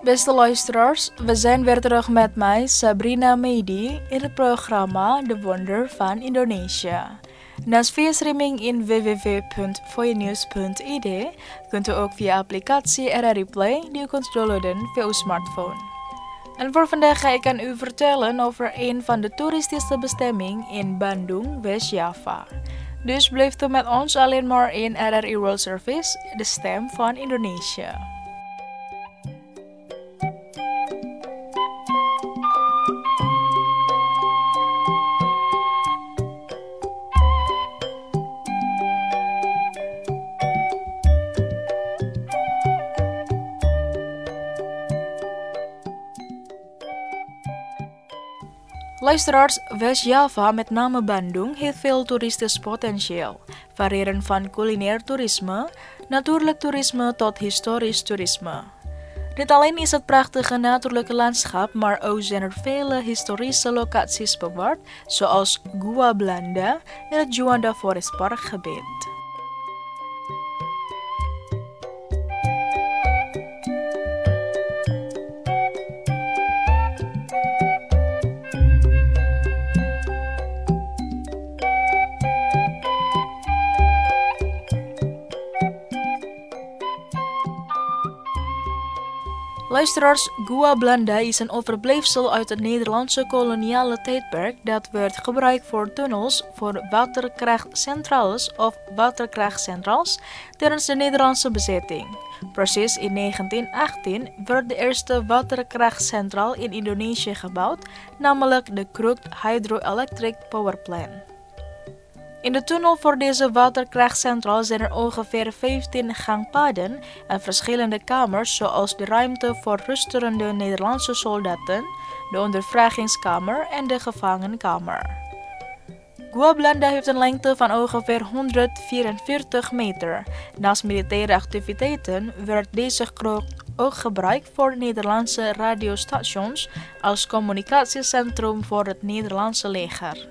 Beste luisteraars, we zijn weer terug met mij, Sabrina Mehdi, in het programma De Wonder van Indonesië. Naast via streaming in www.voinews.id kunt u ook via applicatie RRI Play die u kunt downloaden via uw smartphone. En voor vandaag ga ik aan u vertellen over een van de toeristische bestemmingen in Bandung, West-Java. Dus blijft u met ons alleen maar in RRI World Service, de stem van Indonesië. Luisteraars, West-Java, met name Bandung, heeft veel toeristisch potentieel, variërend van culinair toerisme, natuurlijk toerisme tot historisch toerisme. Niet alleen is het prachtige natuurlijke landschap, maar ook zijn er vele historische locaties bewaard, zoals Gua Belanda in het Juanda Forest Park gebied. Luisteraars, Gua Belanda is een overblijfsel uit het Nederlandse koloniale tijdperk dat werd gebruikt voor tunnels voor waterkrachtcentrales of waterkrachtcentrales tijdens de Nederlandse bezetting. Precies in 1918 werd de eerste waterkrachtcentraal in Indonesië gebouwd, namelijk de Kruk Hydroelectric Power Plant. In de tunnel voor deze waterkrachtcentraal zijn er ongeveer 15 gangpaden en verschillende kamers, zoals de ruimte voor rusterende Nederlandse soldaten, de ondervragingskamer en de gevangenkamer. Gua Belanda heeft een lengte van ongeveer 144 meter. Naast militaire activiteiten werd deze kruk ook gebruikt voor Nederlandse radiostations als communicatiecentrum voor het Nederlandse leger.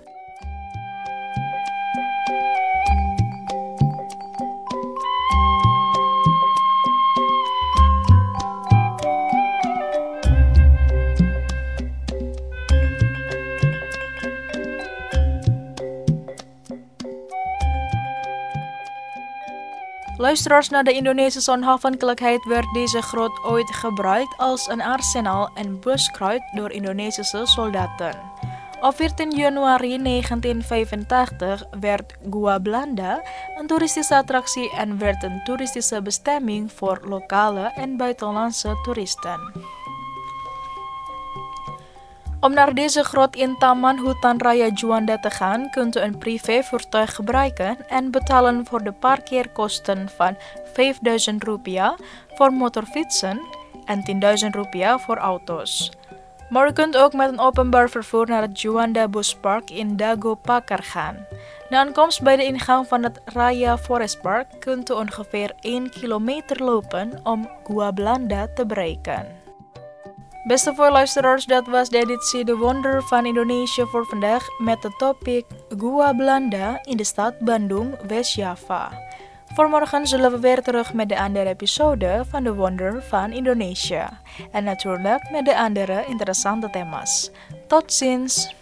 Luisteraars, naar de Indonesische onafhankelijkheid werd deze grot ooit gebruikt als een arsenaal en buskruid door Indonesische soldaten. Op 14 januari 1985 werd Gua Belanda een toeristische attractie en werd een toeristische bestemming voor lokale en buitenlandse toeristen. Om naar deze grot in Taman Hutan Raya Juanda te gaan, kunt u een privévoertuig gebruiken en betalen voor de parkeerkosten van Rp5.000 voor motorfietsen en Rp10.000 voor auto's. Maar u kunt ook met een openbaar vervoer naar het Juanda Buspark in Dago Pakar gaan. Na aankomst bij de ingang van het Raya Forest Park kunt u ongeveer 1 kilometer lopen om Gua Belanda te bereiken. Beste luisteraars, dat was de editie De Wonder van Indonesië voor vandaag met de topic Gua Belanda in de stad Bandung, West-Java. Voor morgen zullen we weer terug met de andere episode van De Wonder van Indonesië. En natuurlijk met de andere interessante thema's. Tot ziens!